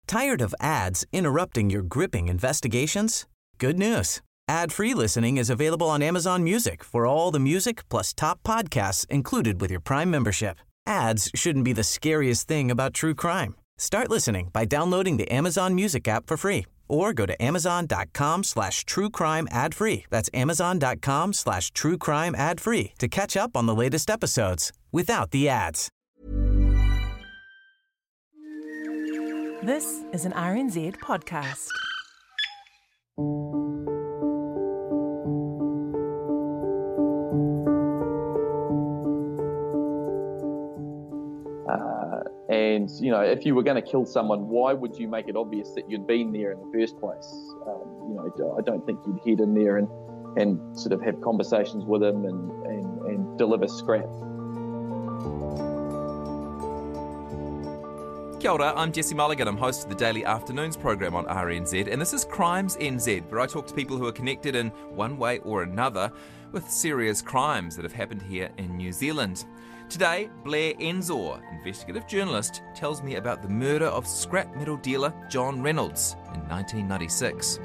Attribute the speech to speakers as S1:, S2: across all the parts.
S1: Tired of ads interrupting your gripping investigations? Good news. Ad-free listening is available on Amazon Music for all the music plus top podcasts included with your Prime membership. Ads shouldn't be the scariest thing about true crime. Start listening by downloading the Amazon Music app for free or go to amazon.com/truecrime ad-free. That's amazon.com/truecrime ad-free to catch up on the latest episodes without the ads.
S2: This is an RNZ podcast.
S3: And, you know, if you were going to kill someone, why would you make it obvious that you'd been there in the first place? I don't think you'd head in there and sort of have conversations with him and deliver scrap.
S4: Kia ora, I'm Jesse Mulligan. I'm host of the Daily Afternoons program on RNZ, and this is Crimes NZ, where I talk to people who are connected in one way or another with serious crimes that have happened here in New Zealand. Today, Blair Ensor, investigative journalist, tells me about the murder of scrap metal dealer John Reynolds in 1996.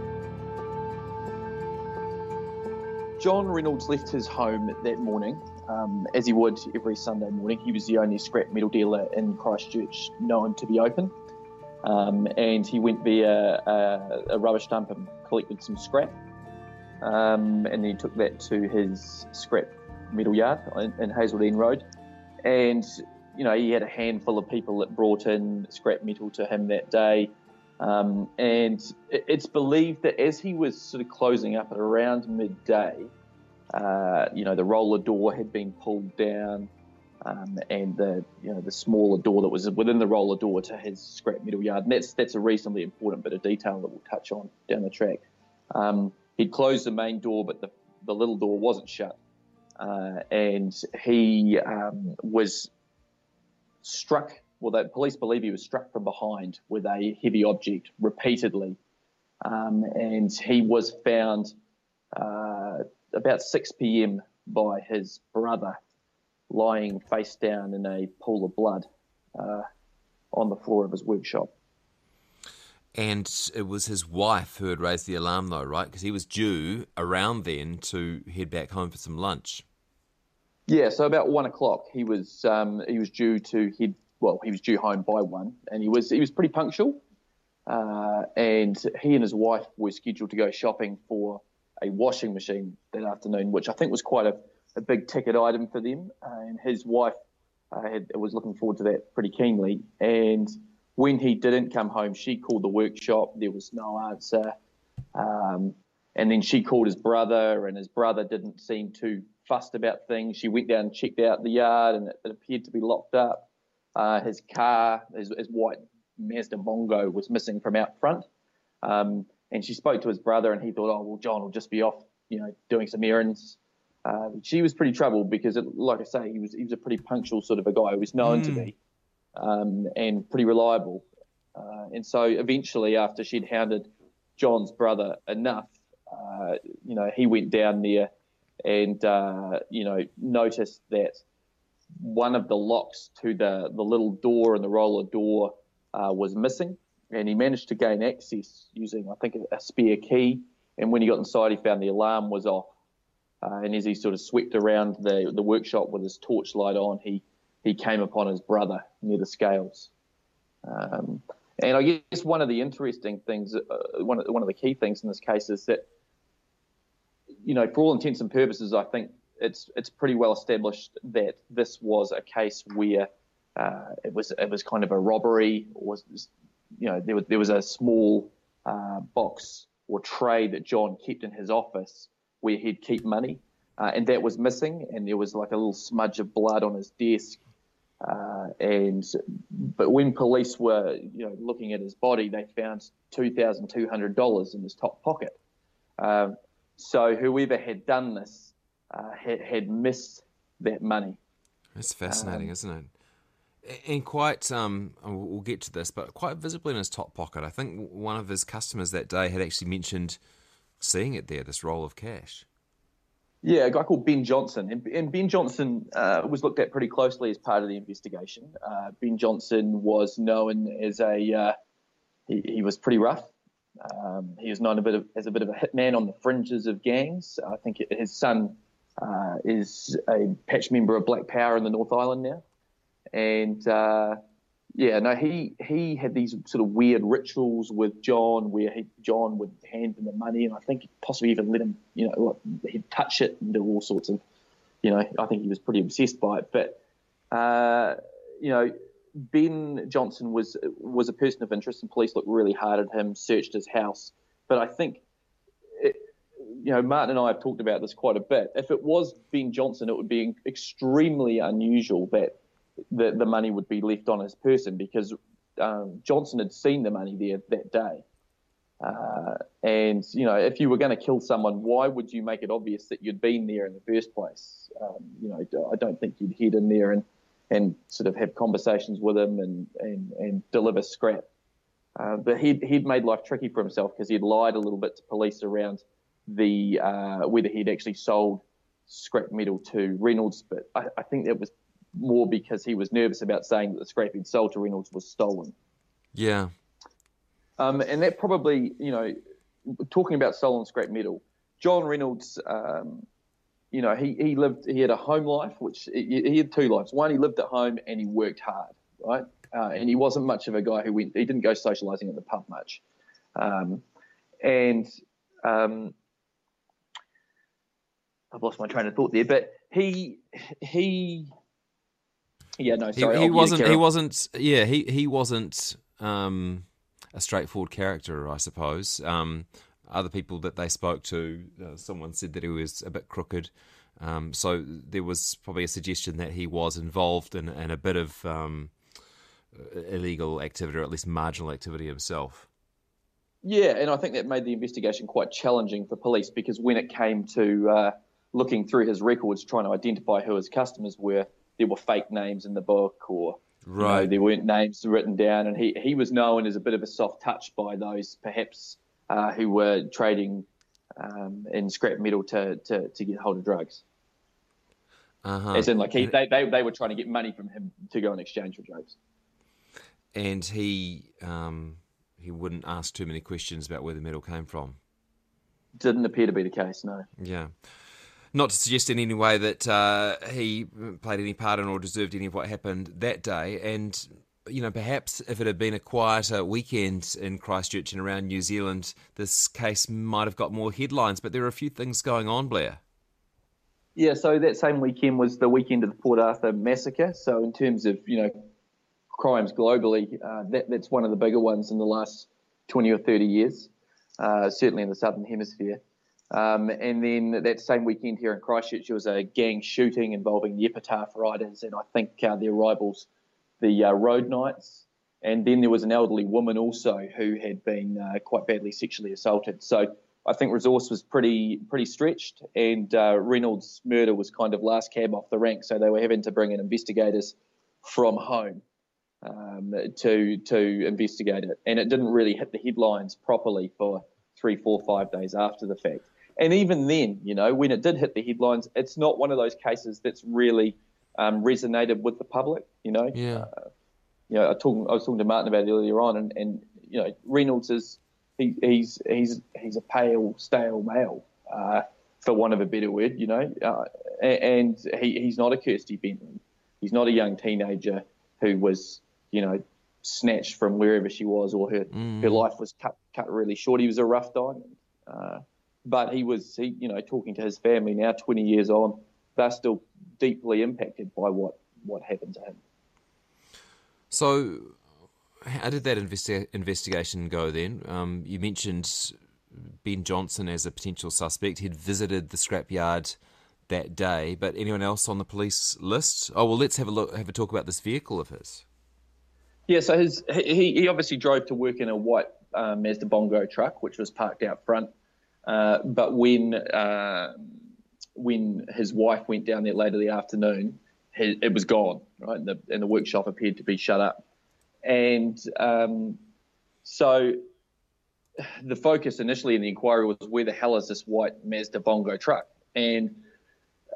S3: John Reynolds left his home that morning, as he would every Sunday morning. He was the only scrap metal dealer in Christchurch known to be open. And he went via a rubbish dump and collected some scrap. And then he took that to his scrap metal yard in Hazeldean Road. And, you know, he had a handful of people that brought in scrap metal to him that day. And it's believed that as he was sort of closing up at around midday, the roller door had been pulled down, and the smaller door that was within the roller door to his scrap metal yard. And that's a reasonably important bit of detail that we'll touch on down the track. He'd closed the main door, but the little door wasn't shut. And he was struck. Well, the police believe he was struck from behind with a heavy object repeatedly. And he was found about 6 p.m. by his brother, lying face down in a pool of blood on the floor of his workshop.
S4: And it was his wife who had raised the alarm, though, right? Because he was due around then to head back home for some lunch.
S3: Yeah, so about 1 o'clock, he was due to head. Well, he was due home by 1, and he was pretty punctual. And he and his wife were scheduled to go shopping for a washing machine that afternoon, which I think was quite a big ticket item for them. And his wife was looking forward to that pretty keenly. And when he didn't come home, she called the workshop. There was no answer. And then she called his brother, and his brother didn't seem too fussed about things. She went down and checked out the yard, and it appeared to be locked up. His car, his white Mazda Bongo, was missing from out front. And she spoke to his brother, and he thought, oh, well, John will just be off, doing some errands. She was pretty troubled because, like I say, he was a pretty punctual sort of a guy who was known to be, and pretty reliable. And so eventually, after she'd hounded John's brother enough, he went down there and, noticed that one of the locks to the little door and the roller door was missing, and he managed to gain access using, I think, a spare key. And when he got inside, he found the alarm was off. And as he sort of swept around the workshop with his torchlight on, he came upon his brother near the scales. And I guess one of the interesting things, one of the key things in this case is that, for all intents and purposes, I think it's pretty well established that this was a case where it was kind of a robbery. There was a small box or tray that John kept in his office where he'd keep money, and that was missing, and there was like a little smudge of blood on his desk. But when police were looking at his body, they found $2,200 in his top pocket. So whoever had done this had missed that money.
S4: That's fascinating, isn't it? And quite, we'll get to this, but quite visibly in his top pocket. I think one of his customers that day had actually mentioned seeing it there, this roll of cash.
S3: Yeah, a guy called Ben Johnson. And Ben Johnson was looked at pretty closely as part of the investigation. Ben Johnson was known as a he was pretty rough. He was known as a bit of a hitman on the fringes of gangs. I think his son is a patch member of Black Power in the North Island now. And, he had these sort of weird rituals with John where John would hand him the money, and I think possibly even let him, he'd touch it and do all sorts of, I think he was pretty obsessed by it. But, Ben Johnson was a person of interest, and police looked really hard at him, searched his house. But I think, Martin and I have talked about this quite a bit. If it was Ben Johnson, it would be extremely unusual that the money would be left on his person, because Johnson had seen the money there that day. And if you were going to kill someone, why would you make it obvious that you'd been there in the first place? I don't think you'd head in there and sort of have conversations with him and deliver scrap. But he'd made life tricky for himself because he'd lied a little bit to police around whether he'd actually sold scrap metal to Reynolds. But I think that was more because he was nervous about saying that the scrap he'd sold to Reynolds was stolen.
S4: Yeah.
S3: And that probably, talking about stolen scrap metal, John Reynolds, he had a home life, which he had two lives. One, he lived at home and he worked hard, right? And he wasn't much of a guy he didn't go socialising at the pub much. I've lost my train of thought there, but he wasn't a straightforward character, I suppose.
S4: Other people that they spoke to, someone said that he was a bit crooked. So there was probably a suggestion that he was involved in a bit of illegal activity, or at least marginal activity himself.
S3: Yeah, and I think that made the investigation quite challenging for police, because when it came to looking through his records, trying to identify who his customers were, there were fake names in the book, or there weren't names written down, and he was known as a bit of a soft touch by those perhaps who were trading in scrap metal to get hold of drugs. As in, they were trying to get money from him to go in exchange for drugs.
S4: And he wouldn't ask too many questions about where the metal came from.
S3: Didn't appear to be the case, no.
S4: Yeah. Not to suggest in any way that he played any part in or deserved any of what happened that day. And, perhaps if it had been a quieter weekend in Christchurch and around New Zealand, this case might have got more headlines. But there are a few things going on, Blair.
S3: Yeah, so that same weekend was the weekend of the Port Arthur massacre. So in terms of, crimes globally, that's one of the bigger ones in the last 20 or 30 years, certainly in the Southern Hemisphere. And then that same weekend here in Christchurch, there was a gang shooting involving the Epitaph Riders and I think their rivals, the Road Knights. And then there was an elderly woman also who had been quite badly sexually assaulted. So I think resource was pretty stretched, and Reynolds' murder was kind of last cab off the rank. So they were having to bring in investigators from home to investigate it. And it didn't really hit the headlines properly for 3, 4, 5 days after the fact. And even then, when it did hit the headlines, it's not one of those cases that's really resonated with the public,
S4: Yeah.
S3: I was talking to Martin about it earlier on, and Reynolds is he's a pale, stale male, for want of a better word, and he's not a Kirsty Bentley. He's not a young teenager who was, snatched from wherever she was, or her life was cut really short. He was a rough diamond. But he was, talking to his family now, 20 years on, they're still deeply impacted by what happened to him.
S4: So how did that investigation go then? You mentioned Ben Johnson as a potential suspect. He'd visited the scrapyard that day, but anyone else on the police list? Oh, well, let's have a talk about this vehicle of his.
S3: Yeah, so he obviously drove to work in a white Mazda Bongo truck, which was parked out front. But when his wife went down there later in the afternoon, it was gone, right? And the workshop appeared to be shut up. And so the focus initially in the inquiry was, where the hell is this white Mazda Bongo truck? And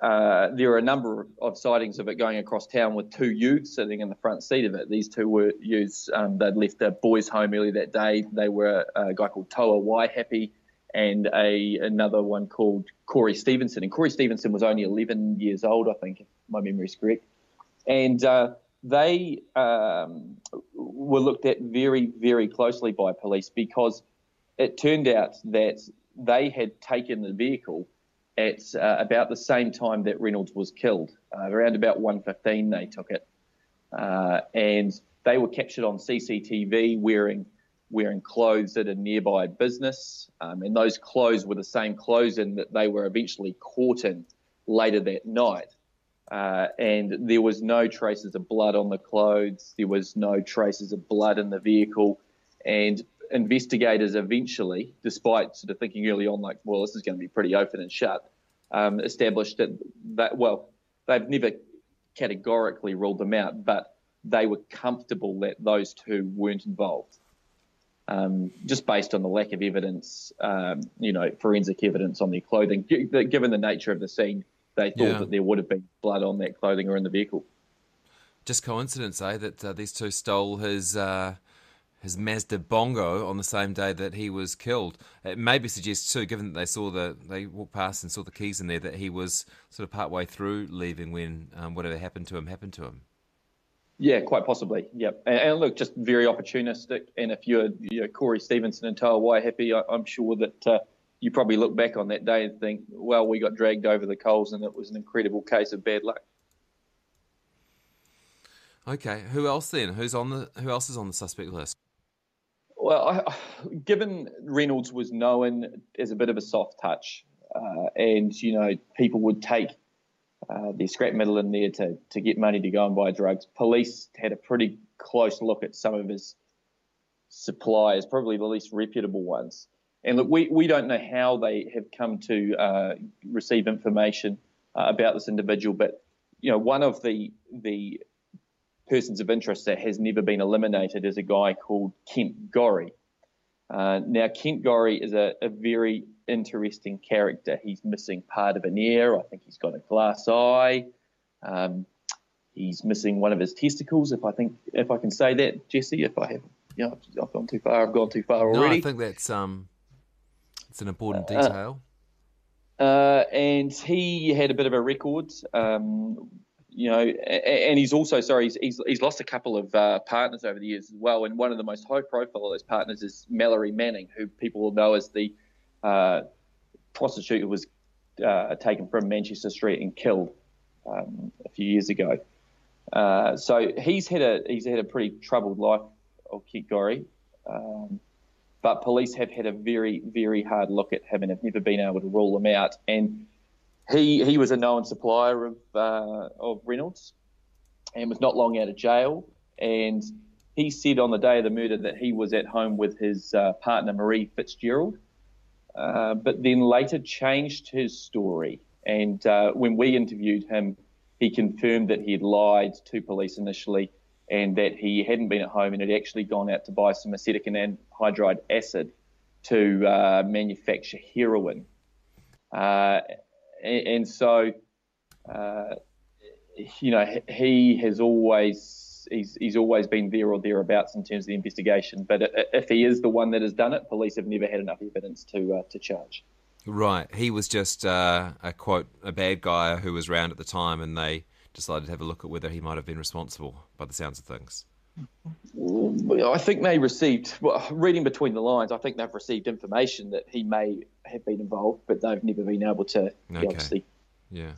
S3: there are a number of sightings of it going across town with two youths sitting in the front seat of it. These two were youths. They'd left a boys' home early that day. They were a guy called Toa Waihapi and another one called Corey Stevenson. And Corey Stevenson was only 11 years old, I think, if my memory is correct. And they were looked at very, very closely by police because it turned out that they had taken the vehicle at about the same time that Reynolds was killed. Around about 1:15 they took it. And they were captured on CCTV wearing clothes at a nearby business. And those clothes were the same clothes in that they were eventually caught in later that night. And there was no traces of blood on the clothes. There was no traces of blood in the vehicle. And investigators eventually, despite sort of thinking early on, like, well, this is going to be pretty open and shut, established that, well, they've never categorically ruled them out, but they were comfortable that those two weren't involved. Just based on the lack of evidence, forensic evidence on their clothing. Given the nature of the scene, they thought that there would have been blood on that clothing or in the vehicle.
S4: Just coincidence, that these two stole his Mazda Bongo on the same day that he was killed. It maybe suggests too, given that they walked past and saw the keys in there, that he was sort of partway through leaving when whatever happened to him.
S3: Yeah, quite possibly. Yep. And look, just very opportunistic. And if you're Corey Stevenson and Toa Waihapi, I'm sure that you probably look back on that day and think, well, we got dragged over the coals and it was an incredible case of bad luck.
S4: Okay, who else then? Who else is on the suspect list?
S3: Well, given Reynolds was known as a bit of a soft touch, and people would take their scrap metal in there to get money to go and buy drugs, police had a pretty close look at some of his suppliers, probably the least reputable ones. And look, we don't know how they have come to receive information about this individual, but one of the persons of interest that has never been eliminated is a guy called Kent Gorry. Now, Kent Gorry is a very interesting character. He's missing part of an ear. I think he's got a glass eye. He's missing one of his testicles, if I can say that, Jesse. If I have, I've gone too far. I've gone too far already.
S4: No, I think that's it's an important detail.
S3: And he had a bit of a record. And he's also, he's lost a couple of partners over the years as well. And one of the most high-profile of those partners is Mallory Manning, who people will know as the prostitute who was taken from Manchester Street and killed a few years ago. So he's had a pretty troubled life, of Kent Gorry. But police have had a very, very hard look at him and have never been able to rule him out. And he was a known supplier of Reynolds and was not long out of jail. And he said on the day of the murder that he was at home with his partner, Marie Fitzgerald, but then later changed his story. And when we interviewed him, he confirmed that he had lied to police initially and that he hadn't been at home and had actually gone out to buy some acetic anhydride acid to manufacture heroin. And so, he has always been there or thereabouts in terms of the investigation. But if he is the one that has done it, police have never had enough evidence to charge.
S4: Right. He was just a bad guy who was around at the time, and they decided to have a look at whether he might have been responsible, by the sounds of things.
S3: I think they received, reading between the lines, I think they've received information that he may have been involved, but they've never been able to obviously.
S4: Yeah.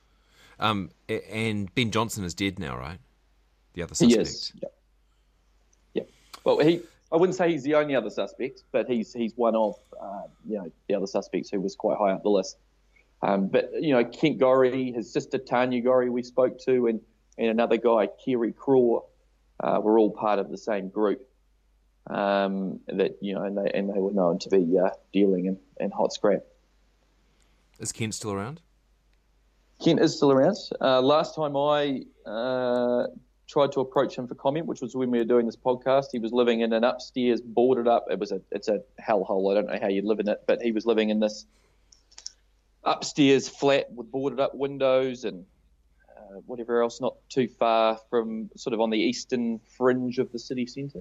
S4: And Ben Johnson is dead now, right? The other suspect. He is.
S3: Yeah. Well, I wouldn't say he's the only other suspect, but he's one of the other suspects who was quite high up the list. But Kent Gorry, his sister Tanya Gorry, we spoke to, and another guy, Kerry Craw, were all part of the same group. And they were known to be dealing in hot scrap.
S4: Is Kent still around?
S3: Kent is still around. Last time I tried to approach him for comment, which was when we were doing this podcast, he was living in an upstairs, boarded up. It's a hellhole. I don't know how you'd live in it, but he was living in this upstairs flat with boarded up windows and whatever else, not too far from sort of on the eastern fringe of the city centre.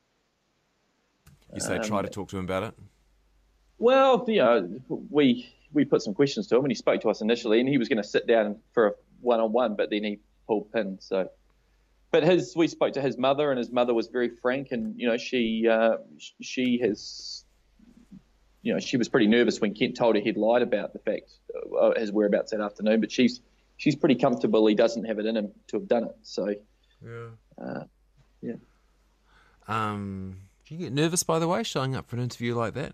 S4: You say try to talk to him about it?
S3: Well, we put some questions to him, and he spoke to us initially, and he was going to sit down for a one-on-one, but then he pulled pin. So, but we spoke to his mother, and his mother was very frank, and she has, she was pretty nervous when Kent told her he'd lied about the fact his whereabouts that afternoon, but she's pretty comfortable he doesn't have it in him to have done it. So, yeah.
S4: Do you get nervous, by the way, showing up for an interview like that?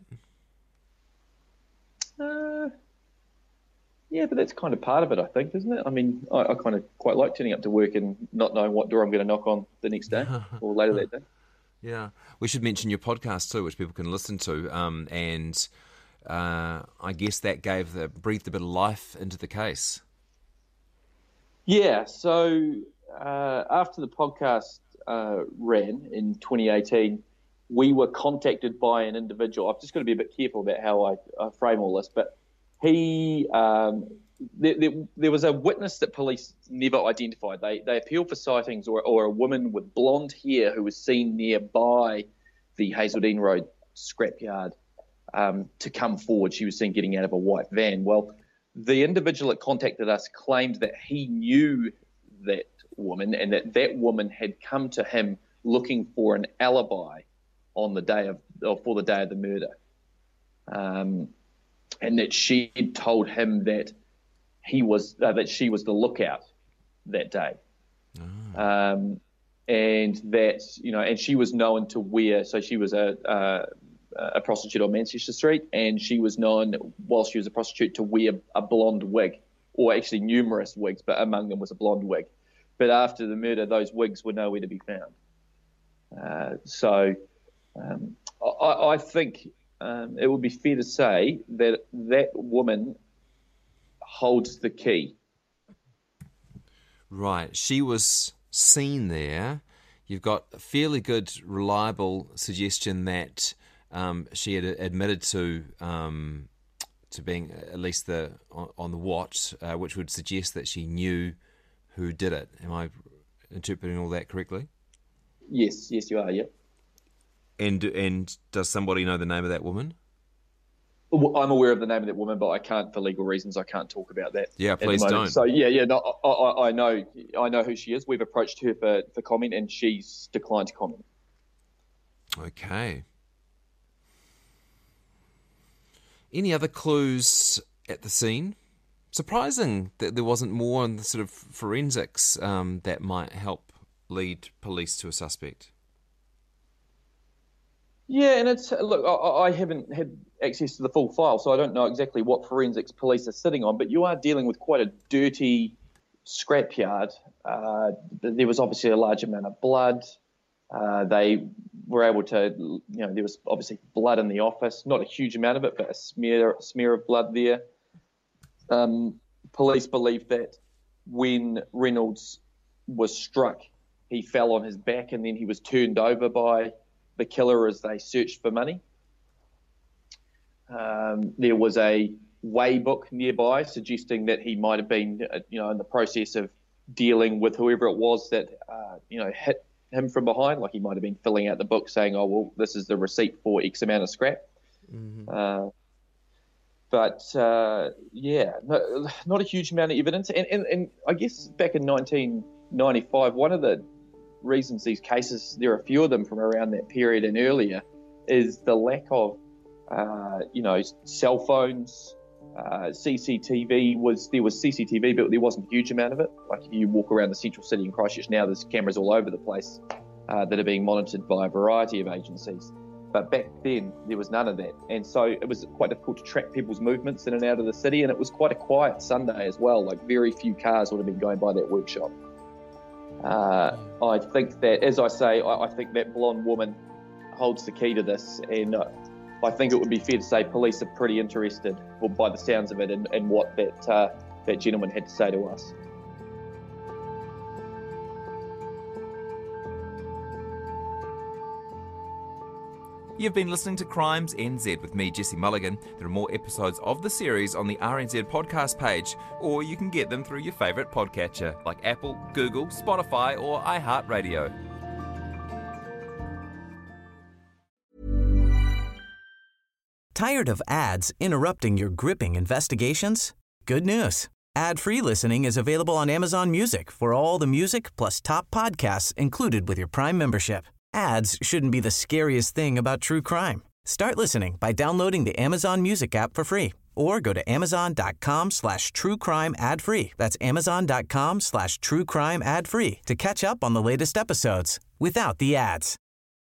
S3: Yeah, but that's kind of part of it, I think, isn't it? I mean, I kind of quite like turning up to work and not knowing what door I'm going to knock on the next day or later that day.
S4: Yeah. We should mention your podcast too, which people can listen to. I guess that breathed a bit of life into the case.
S3: Yeah, so after the podcast ran in 2018, we were contacted by an individual. I've just got to be a bit careful about how I frame all this, but he there was a witness that police never identified. They appealed for sightings or a woman with blonde hair who was seen nearby the Hazeldean Road scrapyard to come forward. She was seen getting out of a white van. Well, the individual that contacted us claimed that he knew that woman and that woman had come to him looking for an alibi on the day for the day of the murder, and that she had told him that that she was the lookout that day, and that and she was known to wear. So she was a prostitute on Manchester Street, and she was known while she was a prostitute to wear a blonde wig, or actually numerous wigs, but among them was a blonde wig. But after the murder, those wigs were nowhere to be found. I think it would be fair to say that woman holds the key.
S4: Right. She was seen there. You've got a fairly good, reliable suggestion that she had admitted to being at least on the watch, which would suggest that she knew who did it. Am I interpreting all that correctly?
S3: Yes, you are. Yeah.
S4: And does somebody know the name of that woman?
S3: I'm aware of the name of that woman, but I can't, for legal reasons, I can't talk about that.
S4: Yeah, please don't.
S3: So no, I know who she is. We've approached her for comment, and she's declined to comment.
S4: Okay. Any other clues at the scene? Surprising that there wasn't more on the sort of forensics that might help lead police to a suspect.
S3: Yeah, and I haven't had access to the full file, so I don't know exactly what forensics police are sitting on, but you are dealing with quite a dirty scrapyard. There was obviously a large amount of blood. They were able to, there was obviously blood in the office, not a huge amount of it, but a smear of blood there. Police believe that when Reynolds was struck, he fell on his back and then he was turned over by the killer as they searched for money. There was a way book nearby suggesting that he might have been, in the process of dealing with whoever it was that, hit him from behind. Like he might have been filling out the book saying, "Oh, well, this is the receipt for X amount of scrap." Mm-hmm. Not a huge amount of evidence. And I guess back in 1995, one of the reasons these cases, there are a few of them from around that period and earlier, is the lack of, cell phones, CCTV. There was CCTV, but there wasn't a huge amount of it. Like if you walk around the central city in Christchurch now, there's cameras all over the place that are being monitored by a variety of agencies. But back then, there was none of that. And so it was quite difficult to track people's movements in and out of the city. And it was quite a quiet Sunday as well. Like very few cars would have been going by that workshop. I think that, as I say, I think that blonde woman holds the key to this. And I think it would be fair to say police are pretty interested, well, by the sounds of it, in what that gentleman had to say to us.
S4: You've been listening to Crimes NZ with me, Jesse Mulligan. There are more episodes of the series on the RNZ podcast page, or you can get them through your favourite podcatcher like Apple, Google, Spotify or iHeartRadio.
S1: Tired of ads interrupting your gripping investigations? Good news. Ad-free listening is available on Amazon Music for all the music plus top podcasts included with your Prime membership. Ads shouldn't be the scariest thing about true crime. Start listening by downloading the Amazon Music app for free or go to amazon.com/truecrime ad-free. That's amazon.com/truecrime ad-free to catch up on the latest episodes without the ads.